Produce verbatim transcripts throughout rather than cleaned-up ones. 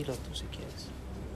dilo tú si quieres.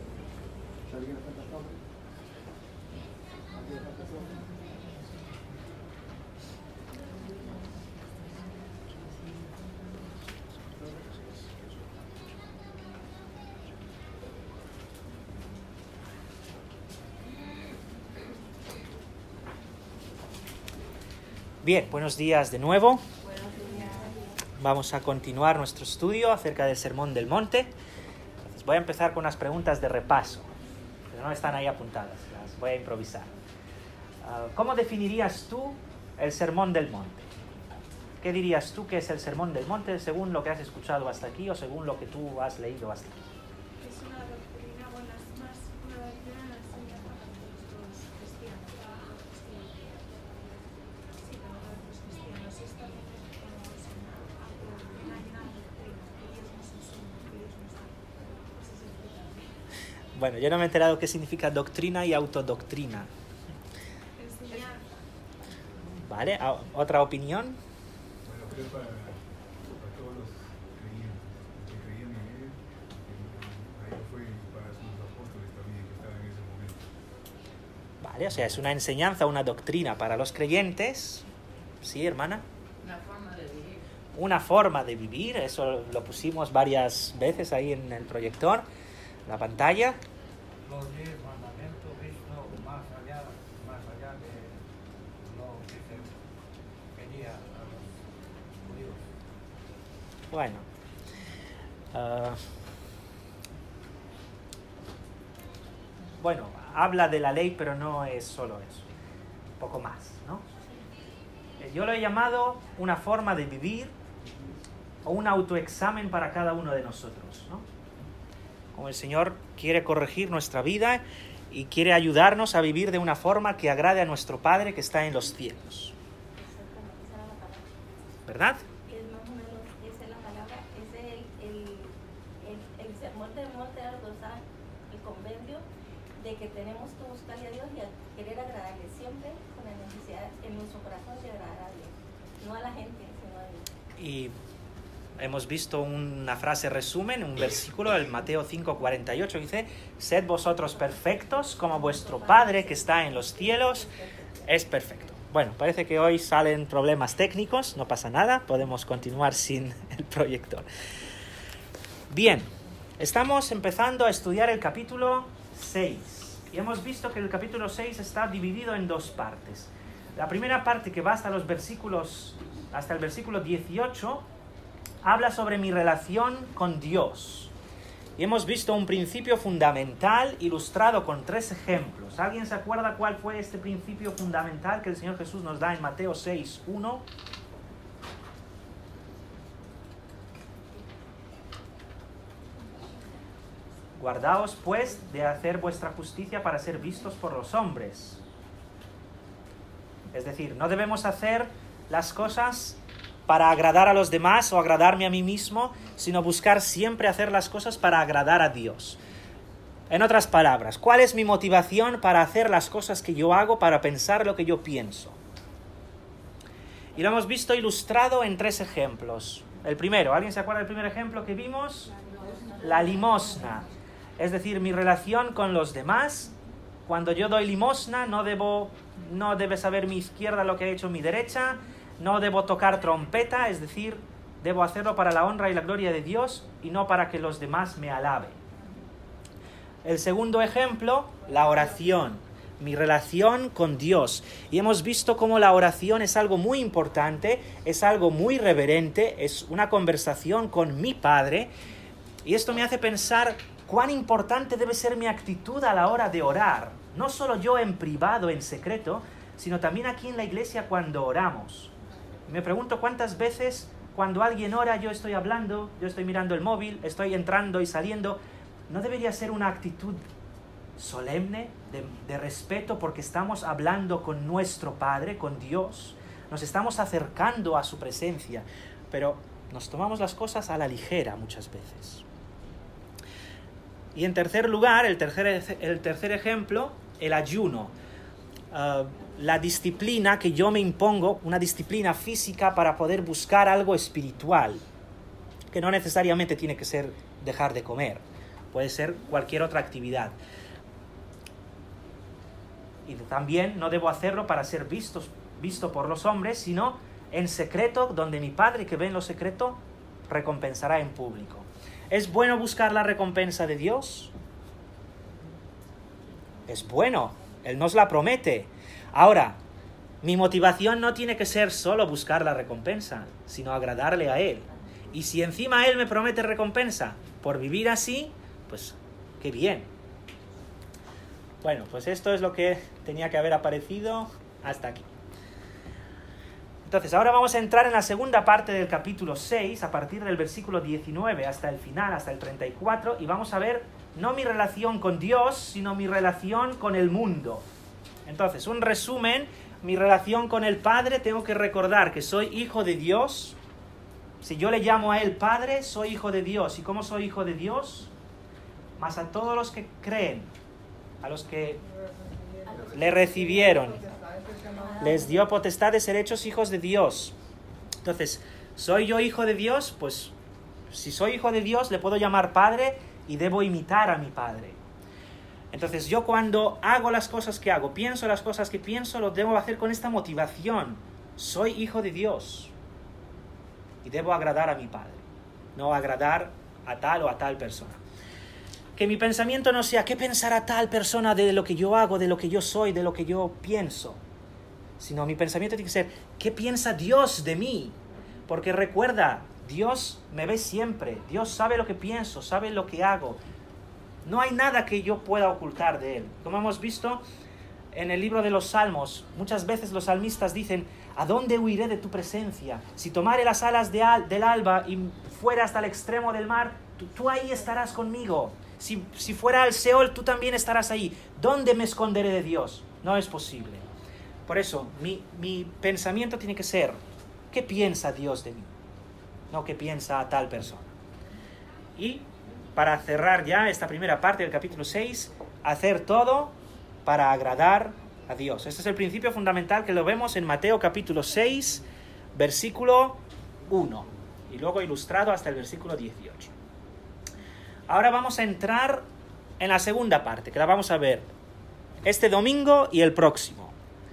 Bien, buenos días de nuevo. Vamos a continuar nuestro estudio acerca del Sermón del Monte. Entonces voy a empezar con unas preguntas de repaso, pero no están ahí apuntadas, las voy a improvisar. Uh, ¿Cómo definirías tú el Sermón del Monte? ¿Qué dirías tú que es el Sermón del Monte según lo que has escuchado hasta aquí o según lo que tú has leído hasta aquí? Es una doctrina, bueno, es más una doctrina de enseñanza para todos los cristianos, para los cristianos. Sí, para todos los cristianos. Es también como enseñar algo, una gran doctrina, que Dios nos enseña, que Dios nos da. Ese es el final. Bueno, yo no me he enterado qué significa doctrina y autodoctrina. Enseñar. ¿Vale? ¿Otra opinión? Bueno, creo para, para todos los creyentes, los que creían en él, que ahí fue para sus apóstoles también que estaban en ese momento. Vale, o sea, es una enseñanza, una doctrina para los creyentes. ¿Sí, hermana? Una forma de vivir. Una forma de vivir, eso lo pusimos varias veces ahí en el proyector, la pantalla. Los diez mandamientos visto más allá, más allá de lo que se pedía a los judíos. Bueno, uh, bueno, habla de la ley, pero no es solo eso, un poco más, ¿no? Yo lo he llamado una forma de vivir o un autoexamen para cada uno de nosotros, ¿no? Como el Señor quiere corregir nuestra vida y quiere ayudarnos a vivir de una forma que agrade a nuestro Padre que está en los cielos. Exactamente, esa era la palabra. ¿Verdad? Es más o menos, esa es la palabra, ese es el, el, el, el sermón del monte de Ardosán, el convenio de que tenemos que buscarle a Dios y a querer agradarle siempre con la necesidad en nuestro corazón de agradar a Dios, no a la gente, sino a Dios. Y hemos visto una frase resumen, un versículo, el Mateo cinco cuarenta y ocho, dice: sed vosotros perfectos como vuestro Padre que está en los cielos es perfecto. Bueno, parece que hoy salen problemas técnicos, no pasa nada, podemos continuar sin el proyector. Bien, estamos empezando a estudiar el capítulo seis y hemos visto que el capítulo seis está dividido en dos partes. La primera parte, que va hasta los versículos, hasta el versículo dieciocho, habla sobre mi relación con Dios. Y hemos visto un principio fundamental ilustrado con tres ejemplos. ¿Alguien se acuerda cuál fue este principio fundamental que el Señor Jesús nos da en Mateo seis uno? Guardaos, pues, de hacer vuestra justicia para ser vistos por los hombres. Es decir, no debemos hacer las cosas para agradar a los demás o agradarme a mí mismo, sino buscar siempre hacer las cosas para agradar a Dios. En otras palabras, ¿cuál es mi motivación para hacer las cosas que yo hago, para pensar lo que yo pienso? Y lo hemos visto ilustrado en tres ejemplos. El primero, ¿alguien se acuerda del primer ejemplo que vimos? La limosna. Es decir, mi relación con los demás. Cuando yo doy limosna, no debo, no debe saber mi izquierda lo que ha hecho mi derecha. No debo tocar trompeta, es decir, debo hacerlo para la honra y la gloria de Dios y no para que los demás me alaben. El segundo ejemplo, la oración, mi relación con Dios. Y hemos visto cómo la oración es algo muy importante, es algo muy reverente, es una conversación con mi Padre. Y esto me hace pensar cuán importante debe ser mi actitud a la hora de orar. No solo yo en privado, en secreto, sino también aquí en la iglesia cuando oramos. Me pregunto cuántas veces cuando alguien ora yo estoy hablando, yo estoy mirando el móvil, estoy entrando y saliendo. ¿No debería ser una actitud solemne, de, de respeto, porque estamos hablando con nuestro Padre, con Dios? Nos estamos acercando a su presencia, pero nos tomamos las cosas a la ligera muchas veces. Y en tercer lugar, el tercer, el tercer ejemplo, el ayuno. Uh, la disciplina que yo me impongo, una disciplina física para poder buscar algo espiritual, que no necesariamente tiene que ser dejar de comer. puede ser cualquier otra actividad. Y también no debo hacerlo para ser vistos, visto por los hombres, sino en secreto, donde mi Padre que ve en lo secreto recompensará en público. ¿Es bueno buscar la recompensa de Dios? Es bueno, Él nos la promete. Ahora, mi motivación no tiene que ser solo buscar la recompensa, sino agradarle a Él. Y si encima Él me promete recompensa por vivir así, pues qué bien. Bueno, pues esto es lo que tenía que haber aparecido hasta aquí. Entonces, ahora vamos a entrar en la segunda parte del capítulo seis, a partir del versículo diecinueve hasta el final, hasta el treinta y cuatro, y vamos a ver no mi relación con Dios, sino mi relación con el mundo. Entonces, un resumen, mi relación con el Padre, tengo que recordar que soy hijo de Dios. Si yo le llamo a Él Padre, soy hijo de Dios. ¿Y cómo soy hijo de Dios? Más a todos los que creen, a los que le recibieron, les dio potestad de ser hechos hijos de Dios. Entonces, ¿soy yo hijo de Dios? Pues, si soy hijo de Dios, le puedo llamar Padre y debo imitar a mi Padre. Entonces, yo cuando hago las cosas que hago, pienso las cosas que pienso, lo debo hacer con esta motivación. Soy hijo de Dios y debo agradar a mi Padre, no agradar a tal o a tal persona. Que mi pensamiento no sea, ¿qué pensará tal persona de lo que yo hago, de lo que yo soy, de lo que yo pienso? Sino mi pensamiento tiene que ser, ¿qué piensa Dios de mí? Porque recuerda, Dios me ve siempre, Dios sabe lo que pienso, sabe lo que hago. No hay nada que yo pueda ocultar de Él. Como hemos visto en el libro de los Salmos, muchas veces los salmistas dicen, ¿a dónde huiré de tu presencia? Si tomare las alas de al, del alba y fuera hasta el extremo del mar, tú, tú ahí estarás conmigo. Si, si fuera al Seol, tú también estarás ahí. ¿Dónde me esconderé de Dios? No es posible. Por eso, mi, mi pensamiento tiene que ser, ¿qué piensa Dios de mí? No, ¿qué piensa a tal persona? Y para cerrar ya esta primera parte del capítulo seis, hacer todo para agradar a Dios. Este es el principio fundamental que lo vemos en Mateo capítulo seis, versículo uno, y luego ilustrado hasta el versículo dieciocho. Ahora vamos a entrar en la segunda parte, que la vamos a ver este domingo y el próximo,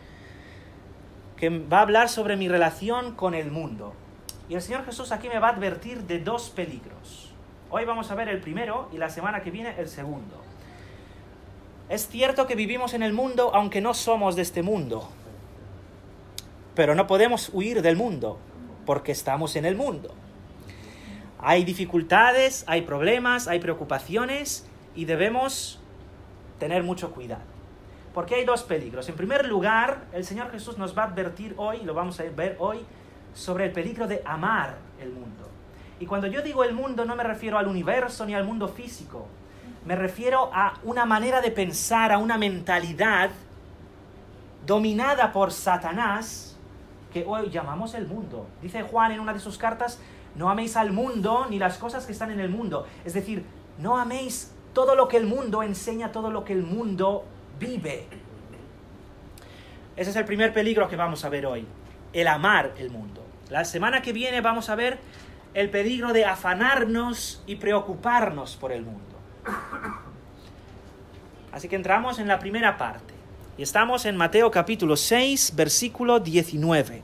que va a hablar sobre mi relación con el mundo. Y el Señor Jesús aquí me va a advertir de dos peligros. Hoy vamos a ver el primero y la semana que viene el segundo. Es cierto que vivimos en el mundo aunque no somos de este mundo, pero no podemos huir del mundo porque estamos en el mundo. Hay dificultades, hay problemas, hay preocupaciones y debemos tener mucho cuidado. Porque hay dos peligros. En primer lugar, el Señor Jesús nos va a advertir hoy, lo vamos a ver hoy, sobre el peligro de amar el mundo. Y cuando yo digo el mundo no me refiero al universo ni al mundo físico. Me refiero a una manera de pensar, a una mentalidad dominada por Satanás que hoy llamamos el mundo. Dice Juan en una de sus cartas, no améis al mundo ni las cosas que están en el mundo. Es decir, no améis todo lo que el mundo enseña, todo lo que el mundo vive. Ese es el primer peligro que vamos a ver hoy, el amar el mundo. La semana que viene vamos a ver el peligro de afanarnos y preocuparnos por el mundo. Así que entramos en la primera parte. Y estamos en Mateo capítulo seis, versículo diecinueve.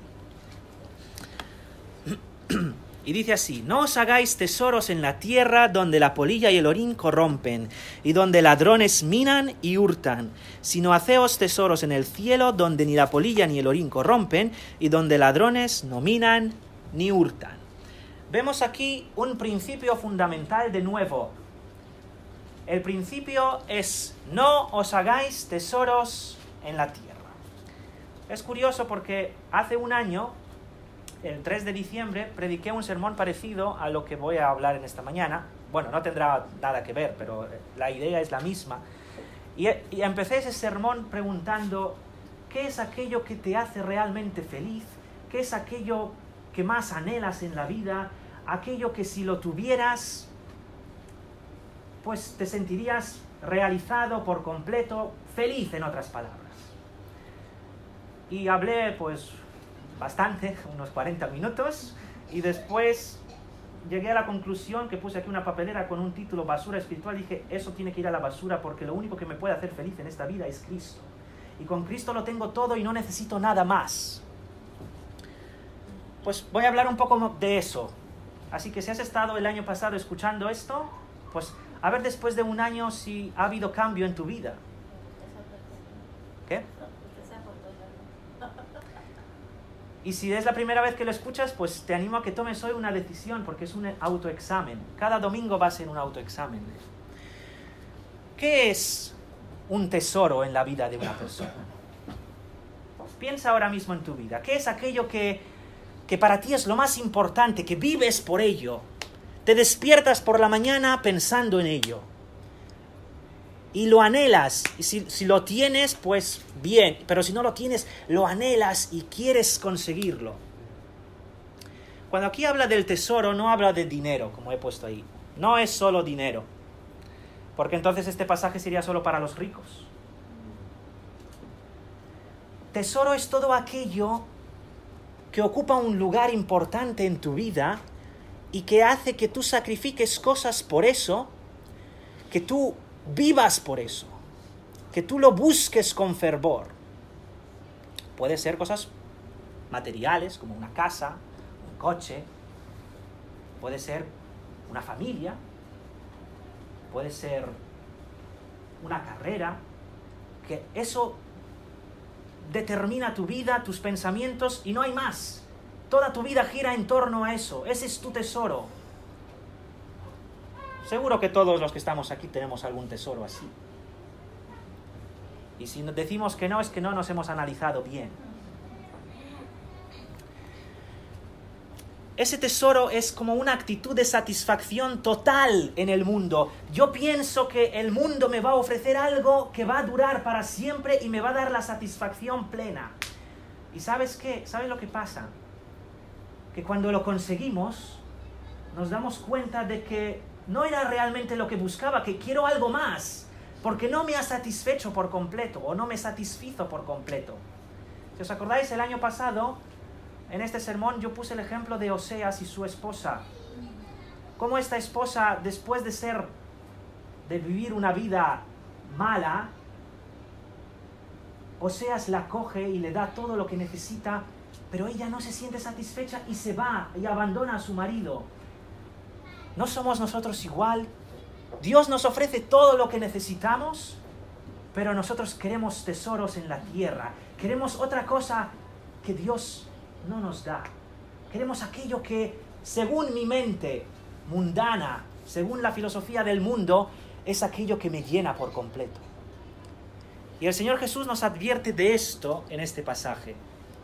Y dice así, no os hagáis tesoros en la tierra donde la polilla y el orín corrompen, y donde ladrones minan y hurtan, sino haceos tesoros en el cielo donde ni la polilla ni el orín corrompen, y donde ladrones no minan ni hurtan. Vemos aquí un principio fundamental de nuevo. El principio es, no os hagáis tesoros en la tierra. Es curioso porque hace un año, el tres de diciembre, prediqué un sermón parecido a lo que voy a hablar en esta mañana. Bueno, no tendrá nada que ver, pero la idea es la misma. Y, y empecé ese sermón preguntando, ¿qué es aquello que te hace realmente feliz? ¿Qué es aquello que más anhelas en la vida? Aquello que si lo tuvieras, pues te sentirías realizado por completo, feliz en otras palabras. Y hablé pues bastante, unos cuarenta minutos, y después llegué a la conclusión que puse aquí una papelera con un título basura espiritual. Dije, eso tiene que ir a la basura porque lo único que me puede hacer feliz en esta vida es Cristo. Y con Cristo lo tengo todo y no necesito nada más. Pues voy a hablar un poco de eso. Así que si has estado el año pasado escuchando esto, pues a ver después de un año si ha habido cambio en tu vida. ¿Qué? Y si es la primera vez que lo escuchas, pues te animo a que tomes hoy una decisión, porque es un autoexamen. Cada domingo va a ser un autoexamen. ¿Qué es un tesoro en la vida de una persona? Piensa ahora mismo en tu vida. ¿Qué es aquello que, que para ti es lo más importante, que vives por ello? Te despiertas por la mañana pensando en ello. Y lo anhelas, y si, si lo tienes, pues bien, pero si no lo tienes, lo anhelas y quieres conseguirlo. Cuando aquí habla del tesoro, no habla de dinero, como he puesto ahí. No es solo dinero, porque entonces este pasaje sería solo para los ricos. Tesoro es todo aquello que ocupa un lugar importante en tu vida y que hace que tú sacrifiques cosas por eso, que tú vivas por eso, que tú lo busques con fervor. Puede ser cosas materiales, como una casa, un coche. Puede ser una familia. Puede ser una carrera. Que eso determina tu vida, tus pensamientos, y no hay más. Toda tu vida gira en torno a eso. Ese es tu tesoro. Seguro que todos los que estamos aquí tenemos algún tesoro así. Y si decimos que no, es que no nos hemos analizado bien. Ese tesoro es como una actitud de satisfacción total en el mundo. Yo pienso que el mundo me va a ofrecer algo que va a durar para siempre y me va a dar la satisfacción plena. ¿Y sabes qué? ¿Sabes lo que pasa? Que cuando lo conseguimos, nos damos cuenta de que no era realmente lo que buscaba, que quiero algo más, porque no me ha satisfecho por completo, o no me satisfizo por completo. Si os acordáis, el año pasado, en este sermón, yo puse el ejemplo de Oseas y su esposa. Cómo esta esposa, después de ser, de vivir una vida mala, Oseas la coge y le da todo lo que necesita, pero ella no se siente satisfecha y se va y abandona a su marido. ¿No somos nosotros igual? Dios nos ofrece todo lo que necesitamos, pero nosotros queremos tesoros en la tierra. Queremos otra cosa que Dios no nos da. Queremos aquello que, según mi mente mundana, según la filosofía del mundo, es aquello que me llena por completo. Y el Señor Jesús nos advierte de esto en este pasaje.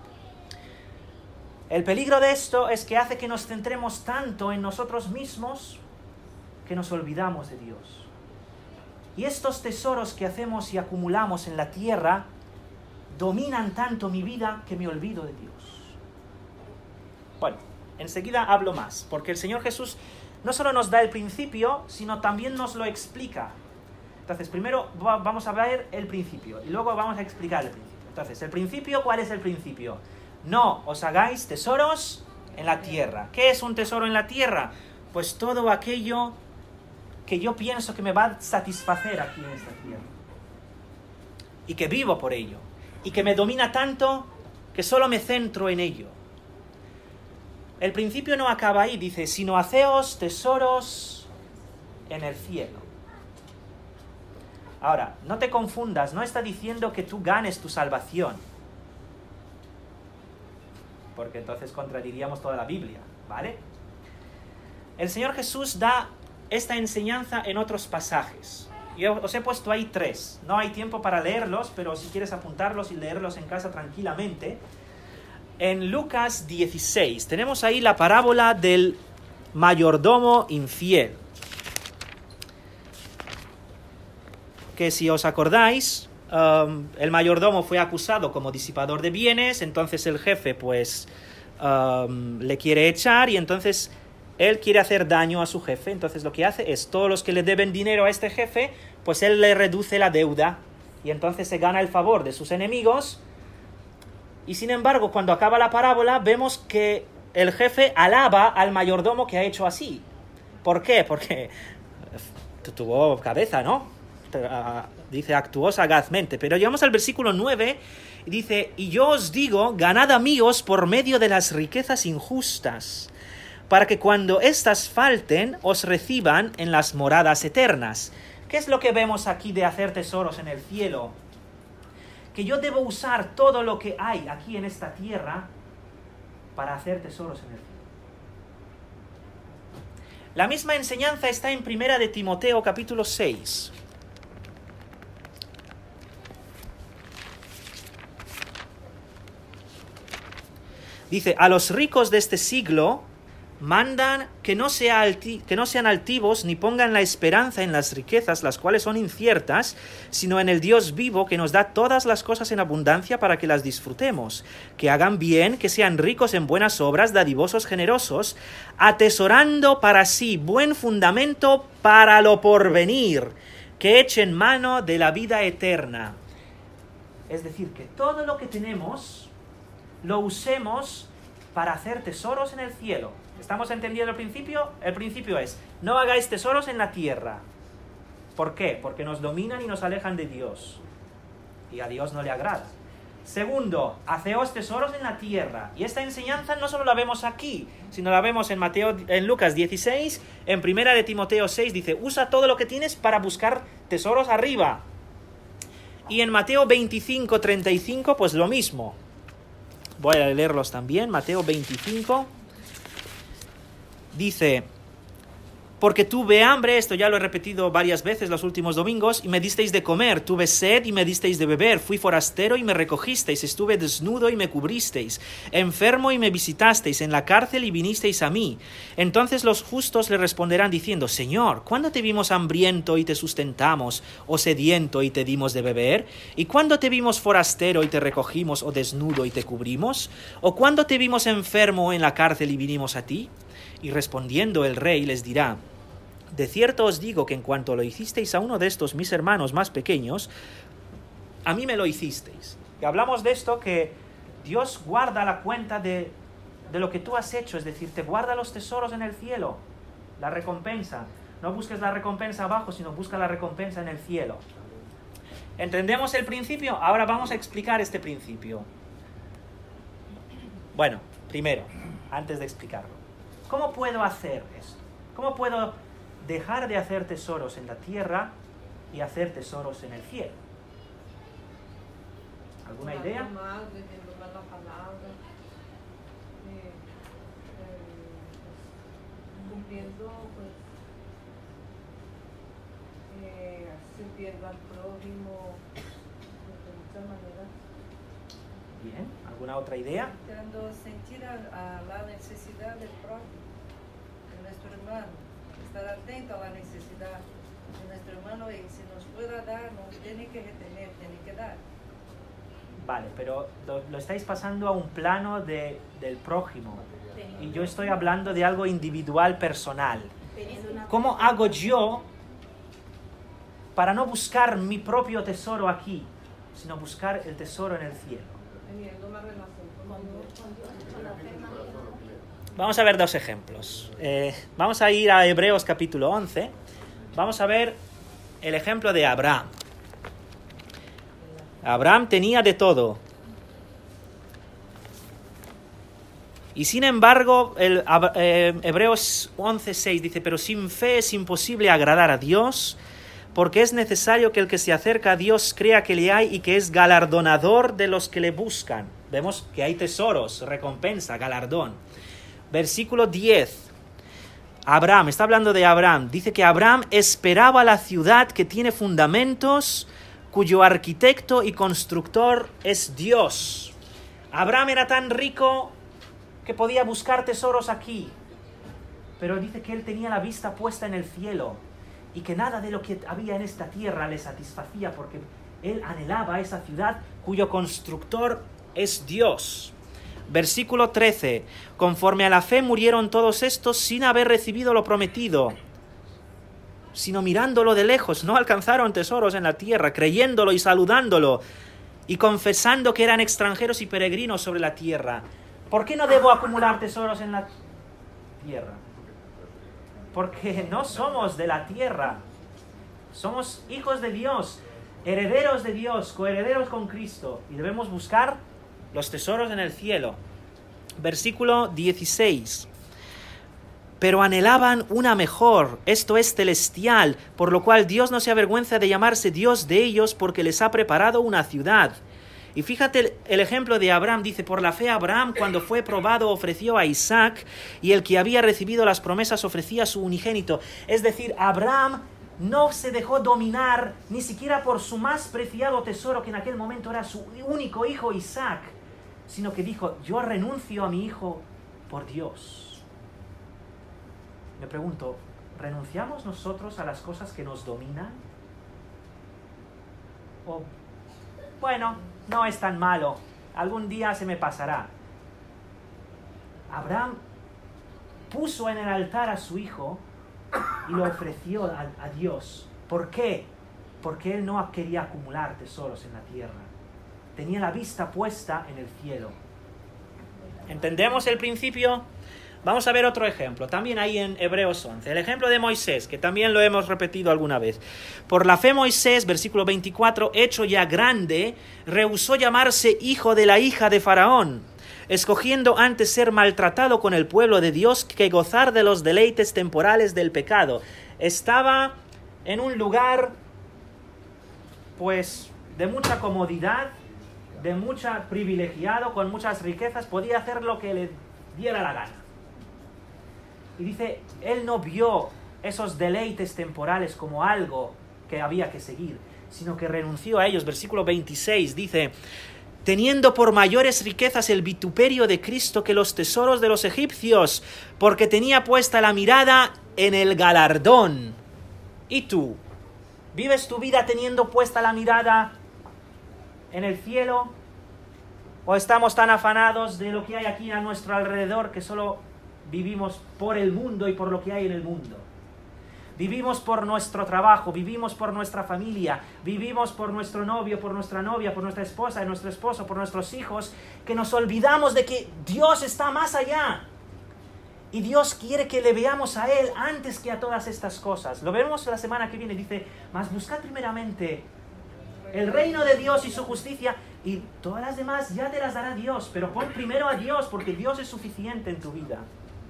El peligro de esto es que hace que nos centremos tanto en nosotros mismos que nos olvidamos de Dios. Y estos tesoros que hacemos y acumulamos en la tierra dominan tanto mi vida que me olvido de Dios. Bueno, enseguida hablo más, porque el Señor Jesús no solo nos da el principio, sino también nos lo explica. Entonces, primero vamos a ver el principio y luego vamos a explicar el principio. Entonces, el principio, ¿cuál es el principio? No os hagáis tesoros en la tierra. ¿Qué es un tesoro en la tierra? Pues todo aquello que yo pienso que me va a satisfacer aquí en esta tierra. Y que vivo por ello. Y que me domina tanto que solo me centro en ello. El principio no acaba ahí, dice, sino haceos tesoros en el cielo. Ahora, no te confundas, no está diciendo que tú ganes tu salvación. Porque entonces contradiríamos toda la Biblia, ¿vale? El Señor Jesús da esta enseñanza en otros pasajes. Yo os he puesto ahí tres. No hay tiempo para leerlos, pero si quieres apuntarlos y leerlos en casa tranquilamente. En Lucas dieciséis tenemos ahí la parábola del mayordomo infiel. Que si os acordáis, Um, el mayordomo fue acusado como disipador de bienes, entonces el jefe pues um, le quiere echar y entonces él quiere hacer daño a su jefe. Entonces lo que hace es, todos los que le deben dinero a este jefe, pues él le reduce la deuda y entonces se gana el favor de sus enemigos. Y sin embargo, cuando acaba la parábola, vemos que el jefe alaba al mayordomo que ha hecho así. ¿Por qué? Porque tuvo cabeza, ¿no? Dice, actuó sagazmente. Pero llegamos al versículo nueve y dice, y yo os digo, ganad amigos por medio de las riquezas injustas, para que cuando éstas falten, os reciban en las moradas eternas. ¿Qué es lo que vemos aquí de hacer tesoros en el cielo? Que yo debo usar todo lo que hay aquí en esta tierra para hacer tesoros en el cielo. La misma enseñanza está en Primera de Timoteo, capítulo seis. Dice, a los ricos de este siglo mandan que no, sea alti- que no sean altivos ni pongan la esperanza en las riquezas, las cuales son inciertas, sino en el Dios vivo que nos da todas las cosas en abundancia para que las disfrutemos. Que hagan bien, que sean ricos en buenas obras, dadivosos, generosos, atesorando para sí buen fundamento para lo porvenir, que echen mano de la vida eterna. Es decir, que todo lo que tenemos lo usemos para hacer tesoros en el cielo. ¿Estamos entendiendo el principio? El principio es, no hagáis tesoros en la tierra. ¿Por qué? Porque nos dominan y nos alejan de Dios. Y a Dios no le agrada. Segundo, haceos tesoros en la tierra. Y esta enseñanza no solo la vemos aquí, sino la vemos en Mateo, en Lucas dieciséis, en Primera de Timoteo seis, dice, usa todo lo que tienes para buscar tesoros arriba. Y en Mateo veinticinco, treinta y cinco, pues lo mismo. Voy a leerlos también. Mateo veinticinco. Dice, porque tuve hambre, esto ya lo he repetido varias veces los últimos domingos, y me disteis de comer, tuve sed y me disteis de beber, fui forastero y me recogisteis, estuve desnudo y me cubristeis, enfermo y me visitasteis, en la cárcel y vinisteis a mí. Entonces los justos le responderán diciendo, Señor, ¿cuándo te vimos hambriento y te sustentamos, o sediento y te dimos de beber? ¿Y cuándo te vimos forastero y te recogimos, o desnudo y te cubrimos? ¿O cuándo te vimos enfermo o en la cárcel y vinimos a ti? Y respondiendo el rey les dirá, de cierto os digo que en cuanto lo hicisteis a uno de estos mis hermanos más pequeños, a mí me lo hicisteis. Y hablamos de esto, que Dios guarda la cuenta de, de lo que tú has hecho, es decir, te guarda los tesoros en el cielo, la recompensa. No busques la recompensa abajo, sino busca la recompensa en el cielo. ¿Entendemos el principio? Ahora vamos a explicar este principio. Bueno, primero, antes de explicarlo, ¿cómo puedo hacer esto? ¿Cómo puedo dejar de hacer tesoros en la tierra y hacer tesoros en el cielo? ¿Alguna idea? Más, leyendo más la palabra, eh, eh, pues, cumpliendo, pues, eh, sirviendo al prójimo, pues, de muchas maneras. Bien, ¿alguna otra idea? Dando sentido a, a la necesidad del prójimo, de nuestro hermano. Estar atento a la necesidad de nuestro hermano, y si nos pueda dar, no tiene que retener, tiene que dar. Vale, pero lo, lo estáis pasando a un plano de, del prójimo. Y yo estoy hablando de algo individual, personal. ¿Cómo hago yo para no buscar mi propio tesoro aquí, sino buscar el tesoro en el cielo? Teniendo una relación con Dios. Vamos a ver dos ejemplos. Eh, vamos a ir a Hebreos capítulo once. Vamos a ver el ejemplo de Abraham. Abraham tenía de todo. Y sin embargo, el, eh, Hebreos once seis dice, pero sin fe es imposible agradar a Dios, porque es necesario que el que se acerca a Dios crea que le hay y que es galardonador de los que le buscan. Vemos que hay tesoros, recompensa, galardón. Versículo diez. Abraham, está hablando de Abraham. Dice que Abraham esperaba la ciudad que tiene fundamentos, cuyo arquitecto y constructor es Dios. Abraham era tan rico que podía buscar tesoros aquí, pero dice que él tenía la vista puesta en el cielo y que nada de lo que había en esta tierra le satisfacía, porque él anhelaba esa ciudad cuyo constructor es Dios. Versículo trece. Conforme a la fe murieron todos estos sin haber recibido lo prometido, sino mirándolo de lejos. No alcanzaron tesoros en la tierra, creyéndolo y saludándolo, y confesando que eran extranjeros y peregrinos sobre la tierra. ¿Por qué no debo acumular tesoros en la tierra? Porque no somos de la tierra. Somos hijos de Dios, herederos de Dios, coherederos con Cristo. Y debemos buscar los tesoros en el cielo. Versículo dieciséis. Pero anhelaban una mejor, esto es celestial, por lo cual Dios no se avergüenza de llamarse Dios de ellos, porque les ha preparado una ciudad. Y fíjate el, el ejemplo de Abraham, dice, por la fe Abraham, cuando fue probado, ofreció a Isaac, y el que había recibido las promesas ofrecía a su unigénito. Es decir, Abraham no se dejó dominar ni siquiera por su más preciado tesoro, que en aquel momento era su único hijo Isaac, sino que dijo, yo renuncio a mi hijo por Dios. Me pregunto, ¿renunciamos nosotros a las cosas que nos dominan? O, bueno, no es tan malo, algún día se me pasará. Abraham puso en el altar a su hijo y lo ofreció a, a Dios. ¿Por qué? Porque él no quería acumular tesoros en la tierra. Tenía la vista puesta en el cielo. ¿Entendemos el principio? Vamos a ver otro ejemplo, también ahí en Hebreos once. El ejemplo de Moisés, que también lo hemos repetido alguna vez. Por la fe Moisés, versículo veinticuatro, hecho ya grande, rehusó llamarse hijo de la hija de Faraón, escogiendo antes ser maltratado con el pueblo de Dios que gozar de los deleites temporales del pecado. Estaba en un lugar, pues, de mucha comodidad, de mucha privilegiado, con muchas riquezas, podía hacer lo que le diera la gana. Y dice, él no vio esos deleites temporales como algo que había que seguir, sino que renunció a ellos. Versículo veintiséis dice, teniendo por mayores riquezas el vituperio de Cristo que los tesoros de los egipcios, porque tenía puesta la mirada en el galardón. ¿Y tú? ¿Vives tu vida teniendo puesta la mirada en el cielo? ¿O estamos tan afanados de lo que hay aquí a nuestro alrededor que solo vivimos por el mundo y por lo que hay en el mundo? Vivimos por nuestro trabajo, vivimos por nuestra familia, vivimos por nuestro novio, por nuestra novia, por nuestra esposa, nuestro esposo, por nuestros hijos, que nos olvidamos de que Dios está más allá. Y Dios quiere que le veamos a Él antes que a todas estas cosas. Lo veremos la semana que viene. Dice, mas buscad primeramente el reino de Dios y su justicia, y todas las demás ya te las dará Dios. Pero pon primero a Dios, porque Dios es suficiente en tu vida.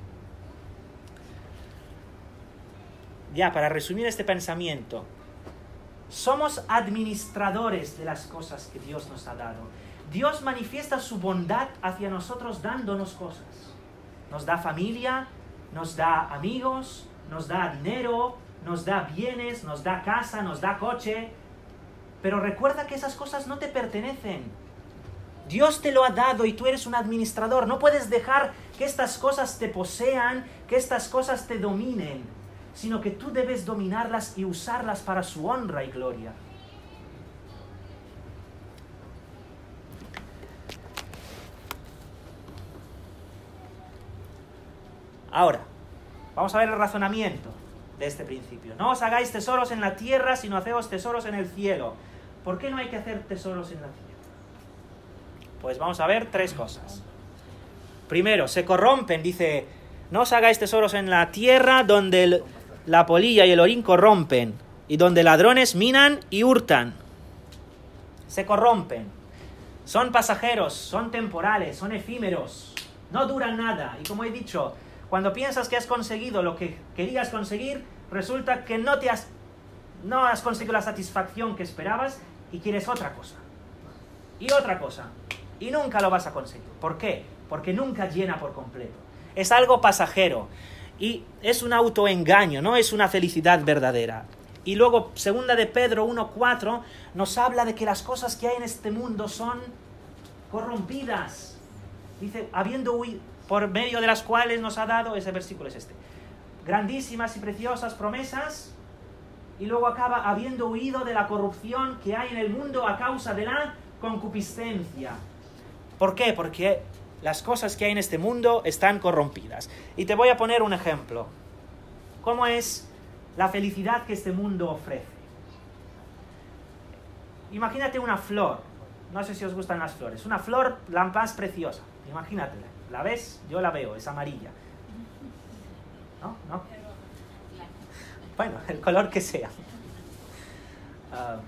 Ya, para resumir este pensamiento, somos administradores de las cosas que Dios nos ha dado. Dios manifiesta su bondad hacia nosotros dándonos cosas. Nos da familia, nos da amigos, nos da dinero, nos da bienes, nos da casa, nos da coche. Pero recuerda que esas cosas no te pertenecen. Dios te lo ha dado y tú eres un administrador. No puedes dejar que estas cosas te posean, que estas cosas te dominen, sino que tú debes dominarlas y usarlas para su honra y gloria. Ahora, vamos a ver el razonamiento de este principio. No os hagáis tesoros en la tierra, sino haceos tesoros en el cielo. ¿Por qué no hay que hacer tesoros en la tierra? Pues vamos a ver tres cosas. Primero, se corrompen, dice, no os hagáis tesoros en la tierra donde el, la polilla y el orín corrompen, y donde ladrones minan y hurtan. Se corrompen. Son pasajeros, son temporales, son efímeros, no duran nada. Y como he dicho, cuando piensas que has conseguido lo que querías conseguir, resulta que no, te has, no has conseguido la satisfacción que esperabas y quieres otra cosa. Y otra cosa. Y nunca lo vas a conseguir. ¿Por qué? Porque nunca llena por completo. Es algo pasajero. Y es un autoengaño, no es una felicidad verdadera. Y luego, segunda de Pedro uno cuatro, nos habla de que las cosas que hay en este mundo son corrompidas. Dice, habiendo huido, por medio de las cuales nos ha dado, ese versículo es este, grandísimas y preciosas promesas, y luego acaba, habiendo huido de la corrupción que hay en el mundo a causa de la concupiscencia. ¿Por qué? Porque las cosas que hay en este mundo están corrompidas. Y te voy a poner un ejemplo. ¿Cómo es la felicidad que este mundo ofrece? Imagínate una flor. No sé si os gustan las flores. Una flor la más preciosa. Imagínatela. ¿La ves? Yo la veo, es amarilla. ¿No? ¿No? Bueno, el color que sea. Um,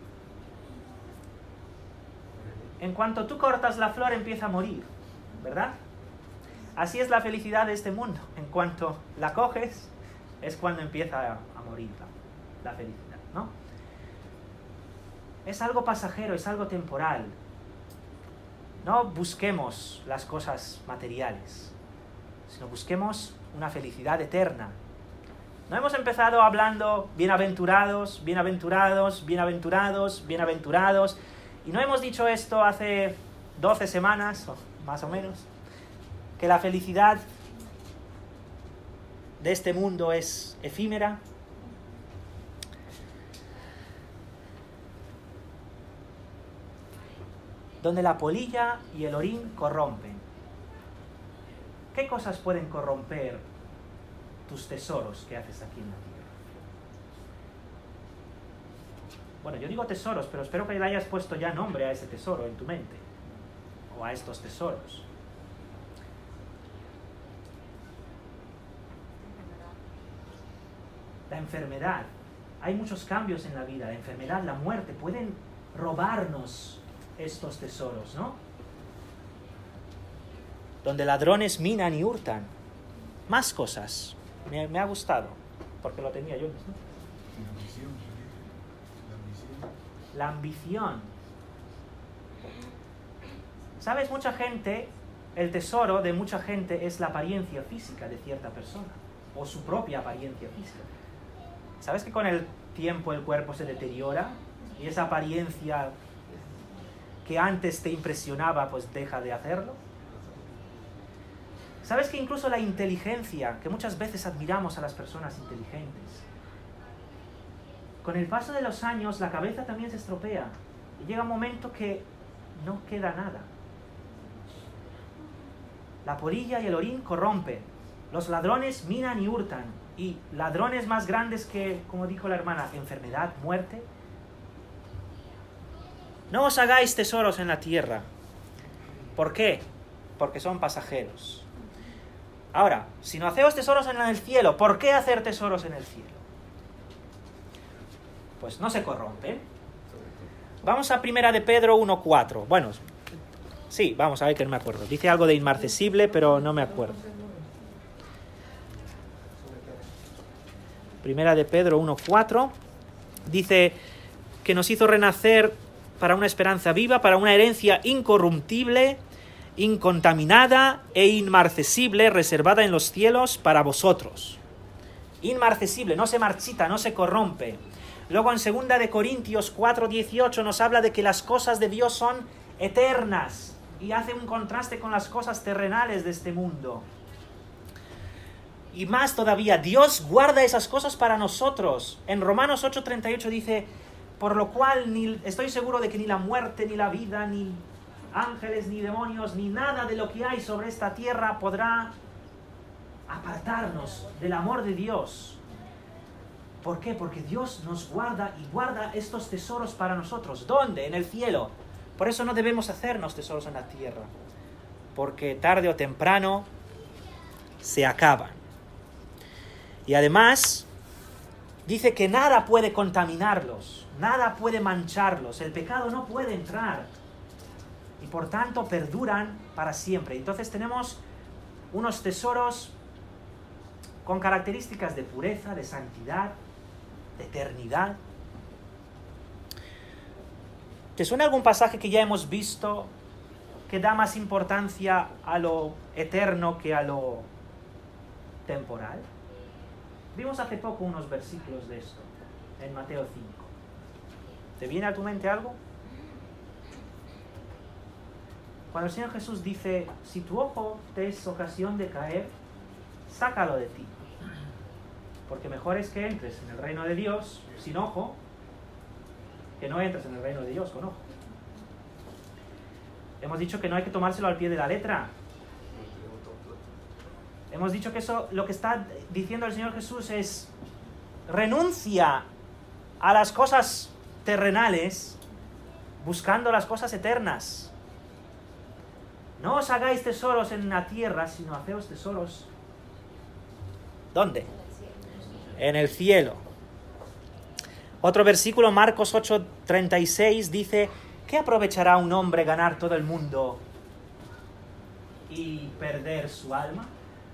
en cuanto tú cortas la flor empieza a morir, ¿verdad? Así es la felicidad de este mundo. En cuanto la coges, es cuando empieza a, a morir la, la felicidad, ¿no? Es algo pasajero, es algo temporal. No busquemos las cosas materiales, sino busquemos una felicidad eterna. No hemos empezado hablando bienaventurados, bienaventurados, bienaventurados, bienaventurados, y no hemos dicho esto hace doce semanas, o más o menos, que la felicidad de este mundo es efímera. Donde la polilla y el orín corrompen. ¿Qué cosas pueden corromper tus tesoros que haces aquí en la tierra? Bueno, yo digo tesoros, pero espero que le hayas puesto ya nombre a ese tesoro en tu mente, o a estos tesoros. La enfermedad. Hay muchos cambios en la vida. La enfermedad, la muerte, pueden robarnos estos tesoros, ¿no? Donde ladrones minan y hurtan. Más cosas. Me, me ha gustado, porque lo tenía yo mismo. La ambición, la ambición. La ambición. ¿Sabes? Mucha gente, el tesoro de mucha gente es la apariencia física de cierta persona, o su propia apariencia física. ¿Sabes que con el tiempo el cuerpo se deteriora y esa apariencia que antes te impresionaba, pues deja de hacerlo? ¿Sabes que incluso la inteligencia, que muchas veces admiramos a las personas inteligentes, con el paso de los años la cabeza también se estropea y llega un momento que no queda nada? La polilla y el orín corrompen, los ladrones minan y hurtan, y ladrones más grandes que, como dijo la hermana, enfermedad, muerte. No os hagáis tesoros en la tierra. ¿Por qué? Porque son pasajeros. Ahora, si no hacéis tesoros en el cielo, ¿por qué hacer tesoros en el cielo? Pues no se corrompen. Vamos a Primera de Pedro uno cuatro. Bueno, sí, vamos a ver que no me acuerdo. Dice algo de inmarcesible, pero no me acuerdo. Primera de Pedro uno cuatro. Dice que nos hizo renacer para una esperanza viva, para una herencia incorruptible, incontaminada e inmarcesible, reservada en los cielos para vosotros. Inmarcesible, no se marchita, no se corrompe. Luego en segunda de Corintios cuatro dieciocho nos habla de que las cosas de Dios son eternas y hace un contraste con las cosas terrenales de este mundo. Y más todavía, Dios guarda esas cosas para nosotros. En Romanos ocho treinta y ocho dice: por lo cual ni, estoy seguro de que ni la muerte, ni la vida, ni ángeles, ni demonios, ni nada de lo que hay sobre esta tierra podrá apartarnos del amor de Dios. ¿Por qué? Porque Dios nos guarda y guarda estos tesoros para nosotros. ¿Dónde? En el cielo. Por eso no debemos hacernos tesoros en la tierra, porque tarde o temprano se acaban. Y además dice que nada puede contaminarlos, nada puede mancharlos, el pecado no puede entrar y por tanto perduran para siempre. Entonces tenemos unos tesoros con características de pureza, de santidad, de eternidad. ¿Te suena algún pasaje que ya hemos visto que da más importancia a lo eterno que a lo temporal? Vimos hace poco unos versículos de esto, en Mateo cinco. ¿Te viene a tu mente algo? Cuando el Señor Jesús dice: si tu ojo te es ocasión de caer, sácalo de ti. Porque mejor es que entres en el reino de Dios sin ojo, que no entres en el reino de Dios con ojo. Hemos dicho que no hay que tomárselo al pie de la letra. Hemos dicho que eso, lo que está diciendo el Señor Jesús es: renuncia a las cosas terrenales buscando las cosas eternas. No os hagáis tesoros en la tierra, sino haceos tesoros. ¿Dónde? En el cielo. Otro versículo, Marcos ocho treinta y seis, dice: ¿qué aprovechará un hombre ganar todo el mundo y perder su alma?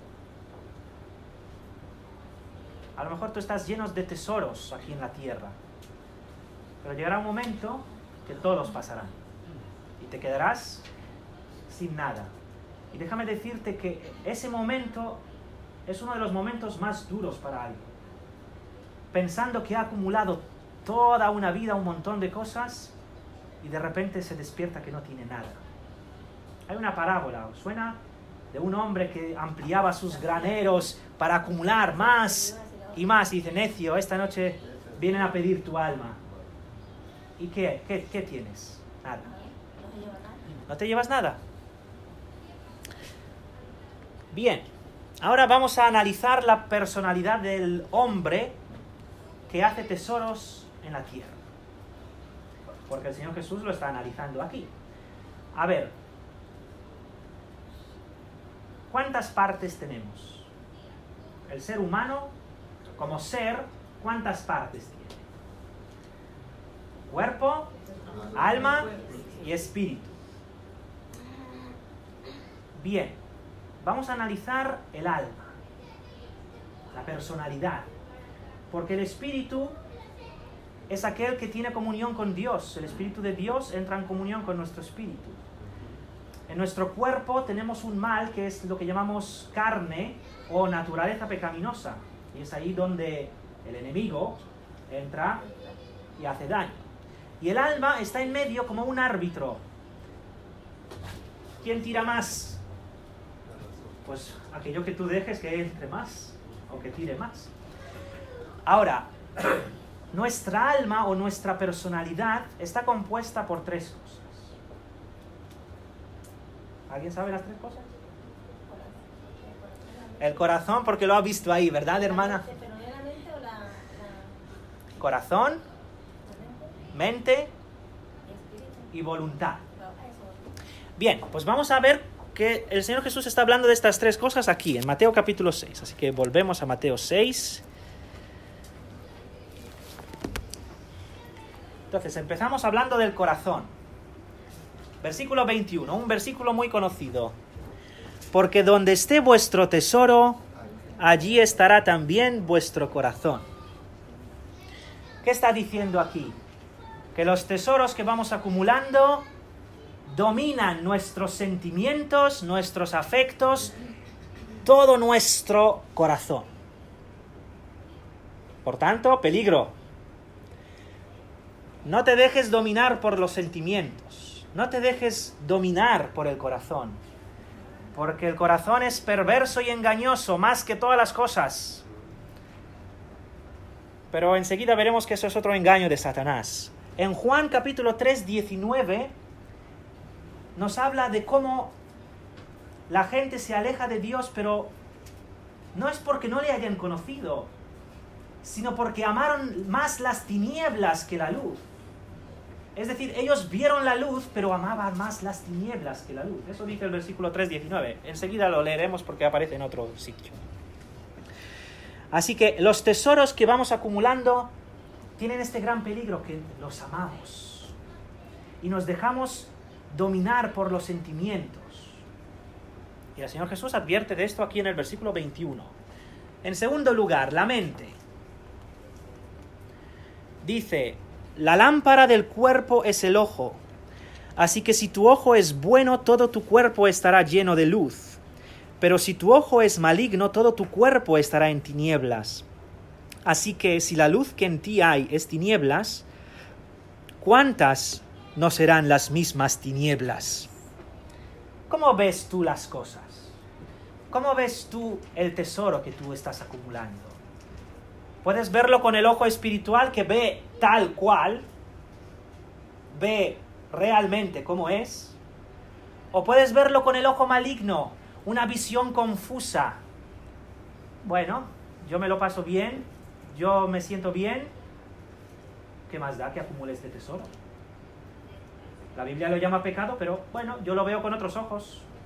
A lo mejor tú estás lleno de tesoros aquí en la tierra, pero llegará un momento que todos pasarán y te quedarás sin nada. Y déjame decirte que ese momento es uno de los momentos más duros para alguien. Pensando que ha acumulado toda una vida, un montón de cosas, y de repente se despierta que no tiene nada. Hay una parábola, ¿os suena? De un hombre que ampliaba sus graneros para acumular más y más. Y dice: necio, esta noche vienen a pedir tu alma. ¿Y qué? ¿Qué, qué tienes? Nada. ¿No te llevas nada? Bien, ahora vamos a analizar la personalidad del hombre que hace tesoros en la tierra. Porque el Señor Jesús lo está analizando aquí. A ver, ¿cuántas partes tenemos? El ser humano, como ser, ¿cuántas partes tiene? Cuerpo, alma y espíritu. Bien, vamos a analizar el alma, la personalidad. Porque el espíritu es aquel que tiene comunión con Dios. El Espíritu de Dios entra en comunión con nuestro espíritu. En nuestro cuerpo tenemos un mal que es lo que llamamos carne o naturaleza pecaminosa. Y es ahí donde el enemigo entra y hace daño. Y el alma está en medio como un árbitro. ¿Quién tira más? Pues aquello que tú dejes que entre más o que tire más. Ahora, nuestra alma o nuestra personalidad está compuesta por tres cosas. ¿Alguien sabe las tres cosas? El corazón, porque lo ha visto ahí, ¿verdad, hermana? Corazón, mente y voluntad. Bien, pues vamos a ver que el Señor Jesús está hablando de estas tres cosas aquí, en Mateo capítulo seis. Así que volvemos a Mateo seis. Entonces, empezamos hablando del corazón. Versículo veintiuno, un versículo muy conocido. Porque donde esté vuestro tesoro, allí estará también vuestro corazón. ¿Qué está diciendo aquí? Que los tesoros que vamos acumulando dominan nuestros sentimientos, nuestros afectos, todo nuestro corazón. Por tanto, peligro. No te dejes dominar por los sentimientos. No te dejes dominar por el corazón. Porque el corazón es perverso y engañoso más que todas las cosas. Pero enseguida veremos que eso es otro engaño de Satanás. En Juan capítulo tres, diecinueve, nos habla de cómo la gente se aleja de Dios, pero no es porque no le hayan conocido, sino porque amaron más las tinieblas que la luz. Es decir, ellos vieron la luz, pero amaban más las tinieblas que la luz. Eso dice el versículo tres, diecinueve. Enseguida lo leeremos porque aparece en otro sitio. Así que los tesoros que vamos acumulando tienen este gran peligro, que los amamos y nos dejamos dominar por los sentimientos. Y el Señor Jesús advierte de esto aquí en el versículo veintiuno. En segundo lugar, la mente. Dice: la lámpara del cuerpo es el ojo. Así que si tu ojo es bueno, todo tu cuerpo estará lleno de luz. Pero si tu ojo es maligno, todo tu cuerpo estará en tinieblas. Así que si la luz que en ti hay es tinieblas, ¿cuántas no serán las mismas tinieblas? ¿Cómo ves tú las cosas? ¿Cómo ves tú el tesoro que tú estás acumulando? Puedes verlo con el ojo espiritual que ve tal cual, ve realmente cómo es, o puedes verlo con el ojo maligno, una visión confusa. Bueno, yo me lo paso bien, yo me siento bien, ¿qué más da que acumule este tesoro? La Biblia lo llama pecado, pero bueno, yo lo veo con otros ojos.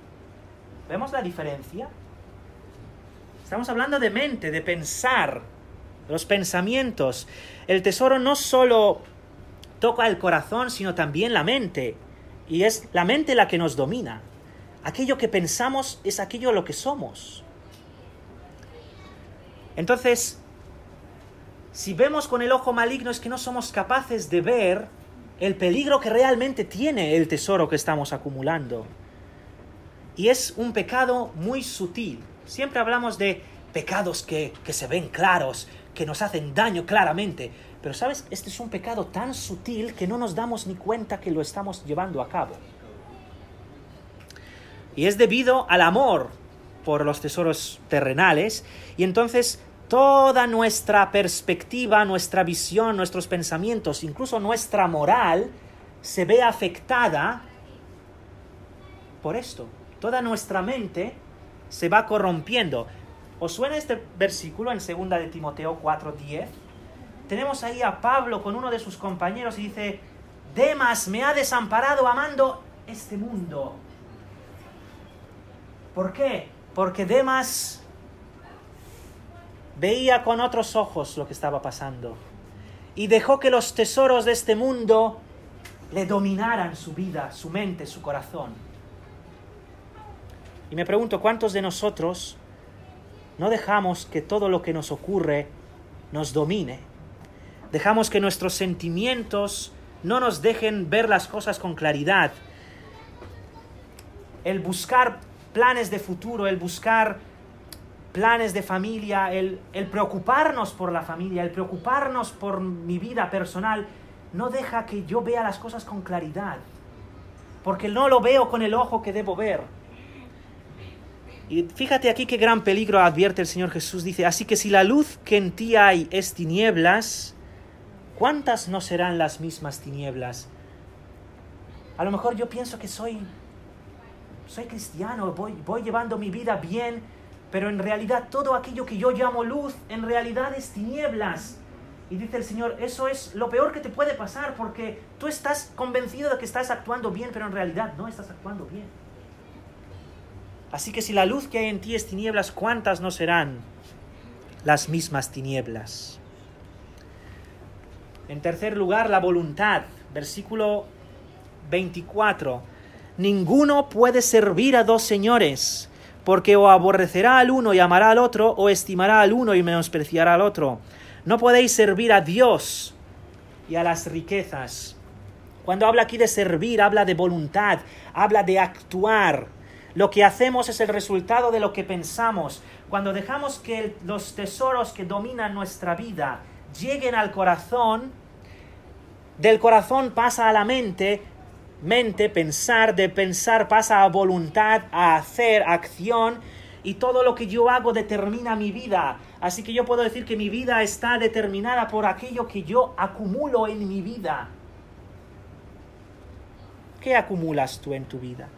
¿Vemos la diferencia? Estamos hablando de mente, de pensar, los pensamientos. El tesoro no solo toca el corazón, sino también la mente. Y es la mente la que nos domina. Aquello que pensamos es aquello lo que somos. Entonces, si vemos con el ojo maligno es que no somos capaces de ver el peligro que realmente tiene el tesoro que estamos acumulando. Y es un pecado muy sutil. Siempre hablamos de pecados que, que se ven claros, que nos hacen daño claramente. Pero, ¿sabes? Este es un pecado tan sutil que no nos damos ni cuenta que lo estamos llevando a cabo. Y es debido al amor por los tesoros terrenales. Y entonces toda nuestra perspectiva, nuestra visión, nuestros pensamientos, incluso nuestra moral, se ve afectada por esto. Toda nuestra mente se va corrompiendo. ¿Os suena este versículo en segunda de Timoteo cuatro diez? Tenemos ahí a Pablo con uno de sus compañeros y dice: Demas me ha desamparado amando este mundo. ¿Por qué? Porque Demas veía con otros ojos lo que estaba pasando y dejó que los tesoros de este mundo le dominaran su vida, su mente, su corazón. Y me pregunto, ¿cuántos de nosotros no dejamos que todo lo que nos ocurre nos domine? Dejamos que nuestros sentimientos no nos dejen ver las cosas con claridad. El buscar planes de futuro, el buscar planes de familia, el, el preocuparnos por la familia, el preocuparnos por mi vida personal, no deja que yo vea las cosas con claridad, porque no lo veo con el ojo que debo ver. Y fíjate aquí qué gran peligro advierte el Señor Jesús. Dice: así que si la luz que en ti hay es tinieblas, ¿cuántas no serán las mismas tinieblas? A lo mejor yo pienso que soy, soy cristiano, voy, voy llevando mi vida bien, pero en realidad todo aquello que yo llamo luz, en realidad es tinieblas. Y dice el Señor, eso es lo peor que te puede pasar, porque tú estás convencido de que estás actuando bien, pero en realidad no estás actuando bien. Así que si la luz que hay en ti es tinieblas, ¿cuántas no serán las mismas tinieblas? En tercer lugar, la voluntad. Versículo veinticuatro. Ninguno puede servir a dos señores, porque o aborrecerá al uno y amará al otro, o estimará al uno y menospreciará al otro. No podéis servir a Dios y a las riquezas. Cuando habla aquí de servir, habla de voluntad, habla de actuar. Lo que hacemos es el resultado de lo que pensamos. Cuando dejamos que el, los tesoros que dominan nuestra vida lleguen al corazón, del corazón pasa a la mente, mente, pensar, de pensar pasa a voluntad, a hacer, acción, y todo lo que yo hago determina mi vida. Así que yo puedo decir que mi vida está determinada por aquello que yo acumulo en mi vida. ¿Qué acumulas tú en tu vida?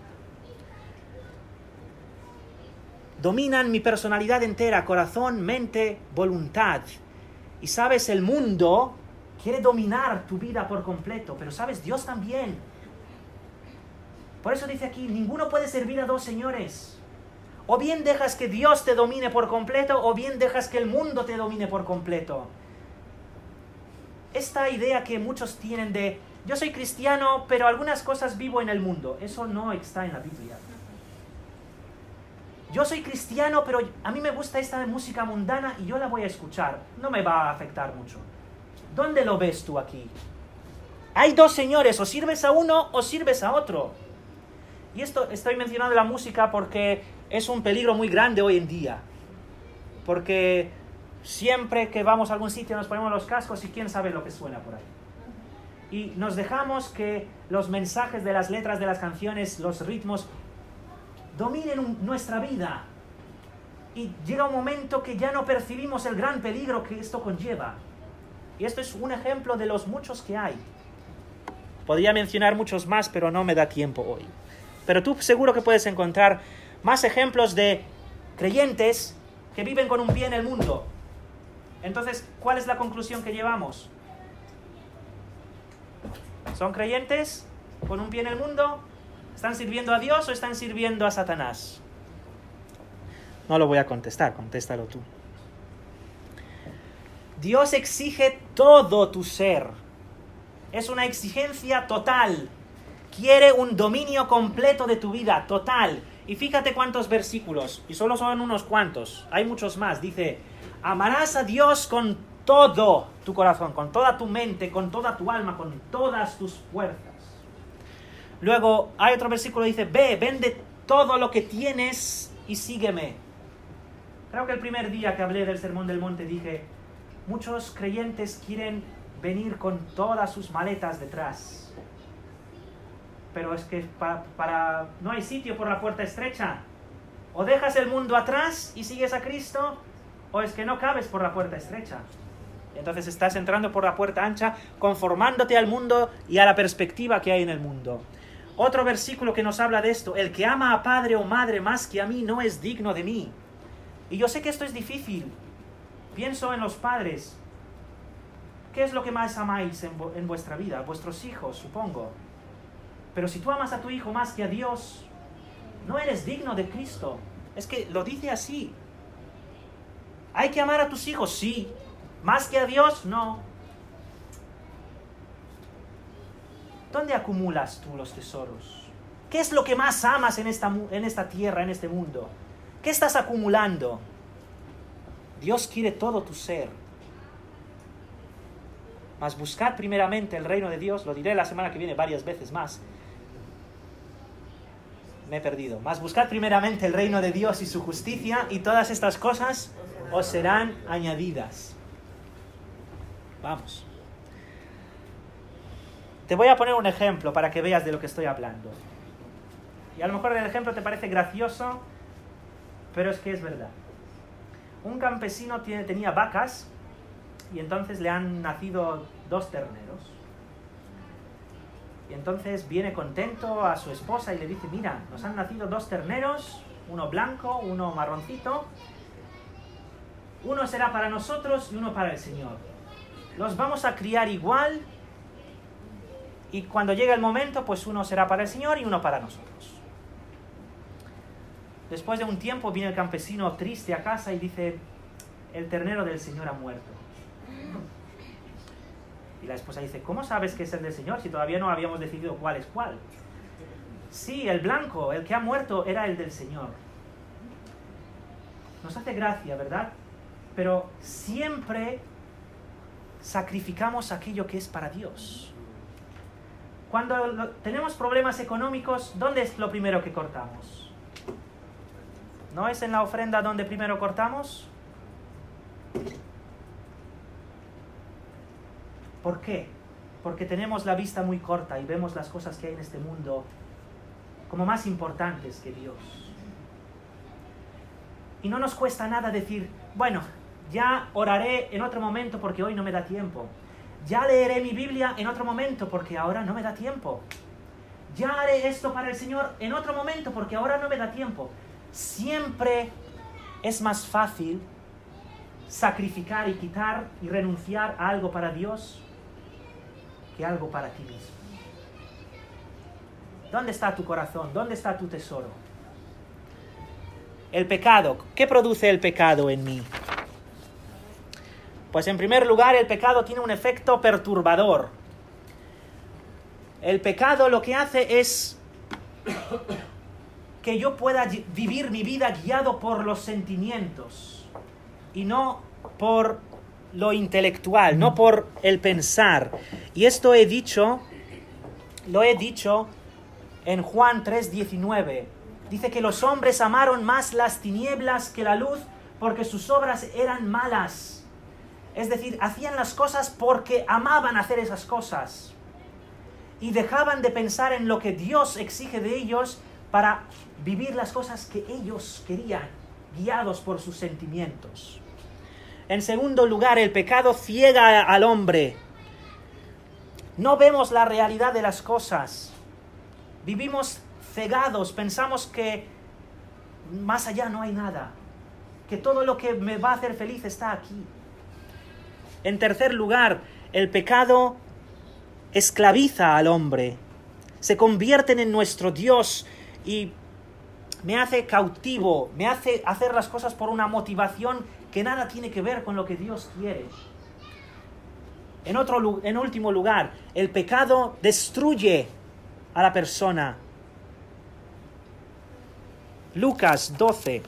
Dominan mi personalidad entera, corazón, mente, voluntad. Y sabes, el mundo quiere dominar tu vida por completo, pero sabes, Dios también. Por eso dice aquí, ninguno puede servir a dos señores. O bien dejas que Dios te domine por completo, o bien dejas que el mundo te domine por completo. Esta idea que muchos tienen de, yo soy cristiano, pero algunas cosas vivo en el mundo, eso no está en la Biblia. Yo soy cristiano, pero a mí me gusta esta música mundana y yo la voy a escuchar. No me va a afectar mucho. ¿Dónde lo ves tú aquí? Hay dos señores, o sirves a uno o sirves a otro. Y esto estoy mencionando la música porque es un peligro muy grande hoy en día. Porque siempre que vamos a algún sitio nos ponemos los cascos y quién sabe lo que suena por ahí. Y nos dejamos que los mensajes de las letras de las canciones, los ritmos, dominen nuestra vida. Y llega un momento que ya no percibimos el gran peligro que esto conlleva. Y esto es un ejemplo de los muchos que hay. Podría mencionar muchos más, pero no me da tiempo hoy. Pero tú seguro que puedes encontrar más ejemplos de creyentes que viven con un pie en el mundo. Entonces, ¿cuál es la conclusión que llevamos? ¿Son creyentes con un pie en el mundo? ¿Están sirviendo a Dios o están sirviendo a Satanás? No lo voy a contestar, contéstalo tú. Dios exige todo tu ser. Es una exigencia total. Quiere un dominio completo de tu vida, total. Y fíjate cuántos versículos, y solo son unos cuantos, hay muchos más. Dice, amarás a Dios con todo tu corazón, con toda tu mente, con toda tu alma, con todas tus fuerzas. Luego hay otro versículo que dice, ve, vende todo lo que tienes y sígueme. Creo que el primer día que hablé del Sermón del Monte dije, muchos creyentes quieren venir con todas sus maletas detrás. Pero es que para, para no hay sitio por la puerta estrecha. O dejas el mundo atrás y sigues a Cristo, o es que no cabes por la puerta estrecha. Entonces estás entrando por la puerta ancha, conformándote al mundo y a la perspectiva que hay en el mundo. Otro versículo que nos habla de esto, el que ama a padre o madre más que a mí no es digno de mí. Y yo sé que esto es difícil. Pienso en los padres. ¿Qué es lo que más amáis en, en vuestra vida? Vuestros hijos, supongo. Pero si tú amas a tu hijo más que a Dios, no eres digno de Cristo. Es que lo dice así. ¿Hay que amar a tus hijos? Sí. ¿Más que a Dios? No. ¿Dónde acumulas tú los tesoros? ¿Qué es lo que más amas en esta, en esta tierra, en este mundo? ¿Qué estás acumulando? Dios quiere todo tu ser. Mas buscad primeramente el reino de Dios, lo diré la semana que viene varias veces más. Me he perdido. Mas buscad primeramente el reino de Dios y su justicia, y todas estas cosas os serán añadidas. Vamos. Te voy a poner un ejemplo para que veas de lo que estoy hablando. Y a lo mejor el ejemplo te parece gracioso, pero es que es verdad. Un campesino tiene, tenía vacas, y entonces le han nacido dos terneros. Y entonces viene contento a su esposa y le dice, mira, nos han nacido dos terneros, uno blanco, uno marroncito. Uno será para nosotros y uno para el Señor. Los vamos a criar igual, y cuando llegue el momento, pues uno será para el Señor y uno para nosotros. Después de un tiempo viene el campesino triste a casa y dice, el ternero del Señor ha muerto. Y la esposa dice, ¿cómo sabes que es el del Señor si todavía no habíamos decidido cuál es cuál? Sí, el blanco, el que ha muerto, era el del Señor. Nos hace gracia, ¿verdad? Pero siempre sacrificamos aquello que es para Dios. Cuando lo, tenemos problemas económicos, ¿dónde es lo primero que cortamos? ¿No es en la ofrenda donde primero cortamos? ¿Por qué? Porque tenemos la vista muy corta y vemos las cosas que hay en este mundo como más importantes que Dios. Y no nos cuesta nada decir, bueno, ya oraré en otro momento porque hoy no me da tiempo. Ya leeré mi Biblia en otro momento porque ahora no me da tiempo. Ya haré esto para el Señor en otro momento porque ahora no me da tiempo. Siempre es más fácil sacrificar y quitar y renunciar a algo para Dios que algo para ti mismo. ¿Dónde está tu corazón? ¿Dónde está tu tesoro? El pecado. ¿Qué produce el pecado en mí? Pues en primer lugar, el pecado tiene un efecto perturbador. El pecado lo que hace es que yo pueda vivir mi vida guiado por los sentimientos y no por lo intelectual, no por el pensar. Y esto he dicho, lo he dicho en Juan tres diecinueve. Dice que los hombres amaron más las tinieblas que la luz porque sus obras eran malas. Es decir, hacían las cosas porque amaban hacer esas cosas. Y dejaban de pensar en lo que Dios exige de ellos para vivir las cosas que ellos querían, guiados por sus sentimientos. En segundo lugar, el pecado ciega al hombre. No vemos la realidad de las cosas. Vivimos cegados, pensamos que más allá no hay nada, que todo lo que me va a hacer feliz está aquí. En tercer lugar, el pecado esclaviza al hombre. Se convierten en nuestro Dios y me hace cautivo, me hace hacer las cosas por una motivación que nada tiene que ver con lo que Dios quiere. En, otro, en último lugar, el pecado destruye a la persona. Lucas doce.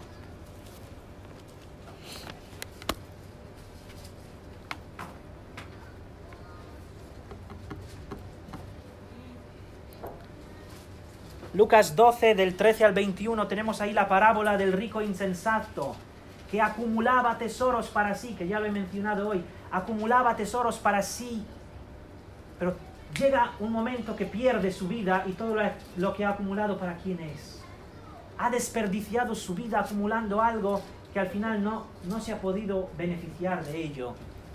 Lucas doce, del trece al veintiuno, tenemos ahí la parábola del rico insensato, que acumulaba tesoros para sí, que ya lo he mencionado hoy, acumulaba tesoros para sí, pero llega un momento que pierde su vida y todo lo que ha acumulado, ¿para quién es? Ha desperdiciado su vida acumulando algo que al final no, no se ha podido beneficiar de ello.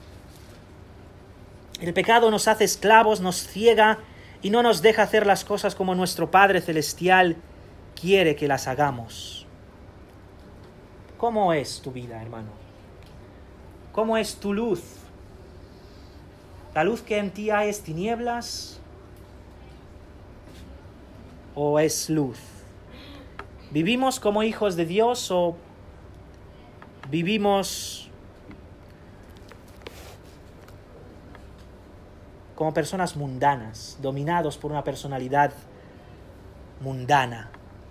El pecado nos hace esclavos, nos ciega y no nos deja hacer las cosas como nuestro Padre Celestial quiere que las hagamos. ¿Cómo es tu vida, hermano? ¿Cómo es tu luz? ¿La luz que en ti hay es tinieblas o es luz? ¿Vivimos como hijos de Dios o vivimos como personas mundanas, dominados por una personalidad mundana?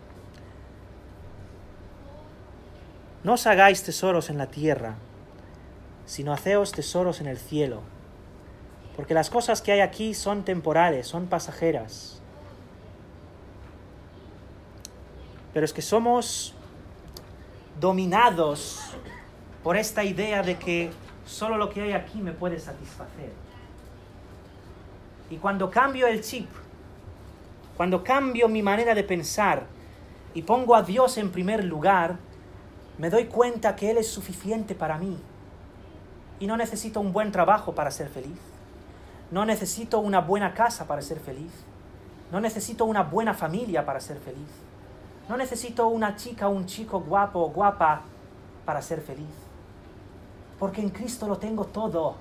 No os hagáis tesoros en la tierra, sino haceos tesoros en el cielo, porque las cosas que hay aquí son temporales, son pasajeras. Pero es que somos dominados por esta idea de que solo lo que hay aquí me puede satisfacer. Y cuando cambio el chip, cuando cambio mi manera de pensar y pongo a Dios en primer lugar, me doy cuenta que Él es suficiente para mí. Y no necesito un buen trabajo para ser feliz. No necesito una buena casa para ser feliz. No necesito una buena familia para ser feliz. No necesito una chica o un chico guapo o guapa para ser feliz. Porque en Cristo lo tengo todo.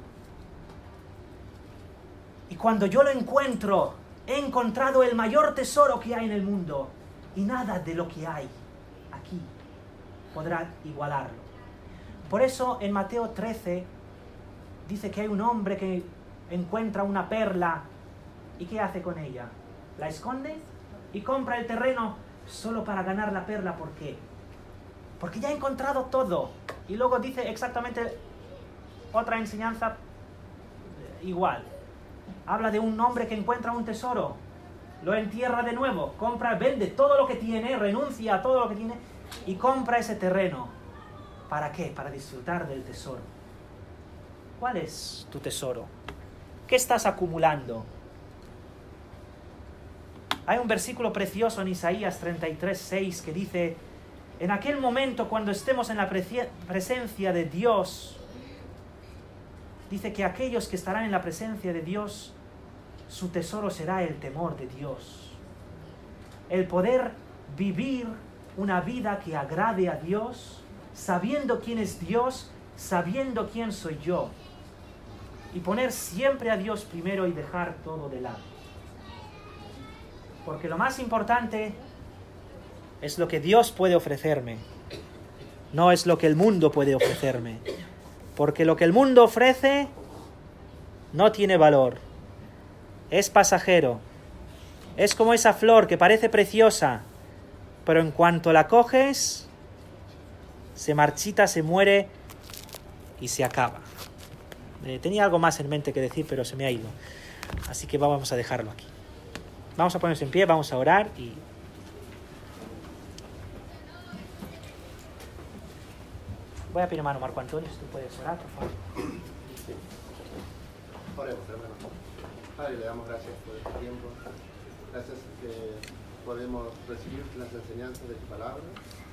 Y cuando yo lo encuentro, he encontrado el mayor tesoro que hay en el mundo. Y nada de lo que hay aquí podrá igualarlo. Por eso en Mateo trece dice que hay un hombre que encuentra una perla. ¿Y qué hace con ella? ¿La esconde? Y compra el terreno solo para ganar la perla. ¿Por qué? Porque ya ha encontrado todo. Y luego dice exactamente otra enseñanza igual. Habla de un hombre que encuentra un tesoro, lo entierra de nuevo, compra, vende todo lo que tiene, renuncia a todo lo que tiene y compra ese terreno. ¿Para qué? Para disfrutar del tesoro. ¿Cuál es tu tesoro? ¿Qué estás acumulando? Hay un versículo precioso en Isaías treinta y tres, seis que dice: en aquel momento cuando estemos en la presencia de Dios, dice que aquellos que estarán en la presencia de Dios, su tesoro será el temor de Dios. El poder vivir una vida que agrade a Dios, sabiendo quién es Dios, sabiendo quién soy yo. Y poner siempre a Dios primero y dejar todo de lado. Porque lo más importante es lo que Dios puede ofrecerme, no es lo que el mundo puede ofrecerme. Porque lo que el mundo ofrece no tiene valor, es pasajero, es como esa flor que parece preciosa, pero en cuanto la coges, se marchita, se muere y se acaba. Eh, tenía algo más en mente que decir, pero se me ha ido, así que vamos a dejarlo aquí. Vamos a ponernos en pie, vamos a orar y... Voy a pedir a mano Marco Antonio, si tú puedes orar, por favor. Oremos, hermano. Padre, le damos gracias por este tiempo. Gracias que podemos recibir las enseñanzas de tu palabra.